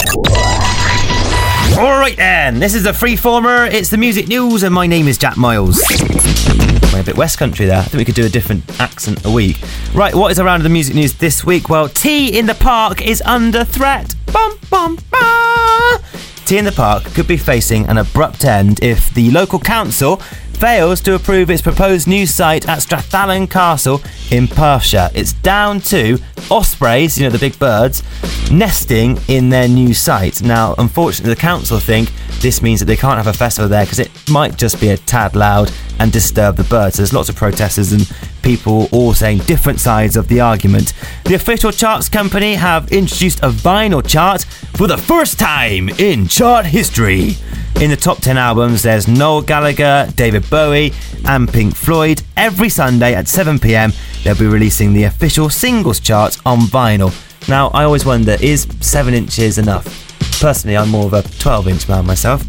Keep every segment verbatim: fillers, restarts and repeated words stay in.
Alright then, this is the Freeformer, it's the music news, and my name is Jack Miles. Went a bit West Country there. I think we could do a different accent a week. Right, what is around the music news this week? Well, Tea in the Park is under threat. Bum, bum, bum. Tea in the Park could be facing an abrupt end if the local council fails to approve its proposed new site at Strathallan Castle in Perthshire. It's down to ospreys, you know, the big birds, nesting in their new site. Now, unfortunately, the council think this means that they can't have a festival there because it might just be a tad loud and disturb the birds. There's lots of protesters and people all saying different sides of the argument. The official charts company have introduced a vinyl chart for the first time in chart history. In the top ten albums, there's Noel Gallagher, David Bowie and Pink Floyd. Every Sunday at seven p.m, they'll be releasing the official singles chart on vinyl. Now, I always wonder, is seven inches enough? Personally, I'm more of a twelve inch man myself.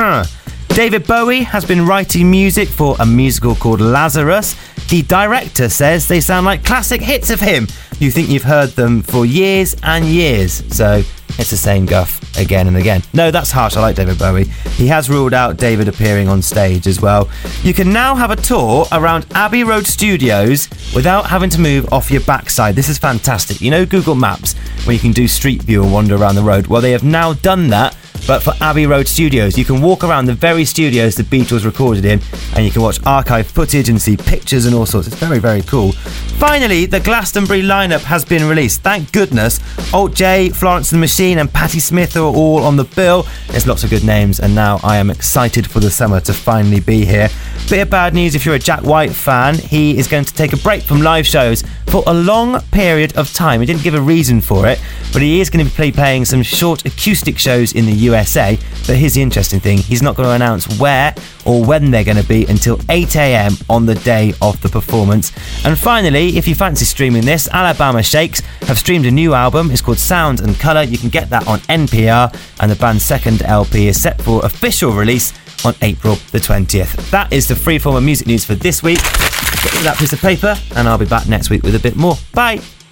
David Bowie has been writing music for a musical called Lazarus. The director says they sound like classic hits of him. You think you've heard them for years and years. So it's the same guff again and again. No, that's harsh. I like David Bowie. He has ruled out David appearing on stage as well. You can now have a tour around Abbey Road Studios without having to move off your backside. This is fantastic. You know Google Maps, where you can do Street View and wander around the road? Well, they have now done that, but for Abbey Road Studios. You can walk around the very studios the Beatles recorded in, and you can watch archive footage and see pictures and all sorts. It's very, very cool. Finally, the Glastonbury lineup has been released. Thank goodness. Alt J, Florence and the Machine and Patti Smith are all on the bill. There's lots of good names, and now I am excited for the summer to finally be here. Bit of bad news if you're a Jack White fan. He is going to take a break from live shows for a long period of time. He didn't give a reason for it, but he is going to be playing some short acoustic shows in the U S A. But here's the interesting thing, he's not going to announce where or when they're going to be until eight a.m. on the day of the performance. And finally, if you fancy streaming this, Alabama Shakes have streamed a new album. It's called Sound and Colour. You can get that on N P R, and the band's second L P is set for official release on April the twentieth. That is the Freeformer music news for this week. Get rid of that piece of paper, and I'll be back next week with a bit more. Bye!